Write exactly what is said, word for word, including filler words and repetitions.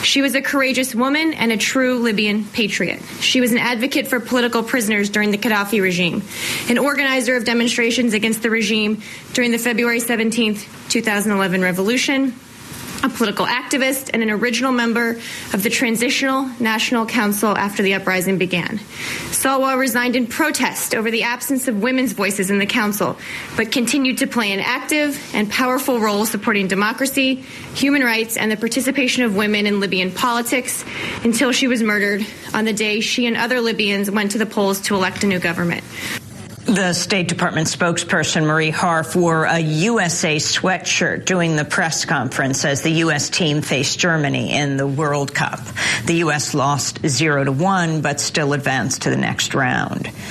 She was a courageous woman and a true Libyan patriot. She was an advocate for political prisoners during the Gaddafi regime, an organizer of demonstrations against the regime during the February seventeenth, two thousand eleven revolution, a political activist, and an original member of the Transitional National Council after the uprising began. Salwa resigned in protest over the absence of women's voices in the council, but continued to play an active and powerful role supporting democracy, human rights, and the participation of women in Libyan politics until she was murdered on the day she and other Libyans went to the polls to elect a new government. The State Department spokesperson, Marie Harf, wore a U S A sweatshirt during the press conference as the U S team faced Germany in the World Cup. The U S lost zero to one, but still advanced to the next round.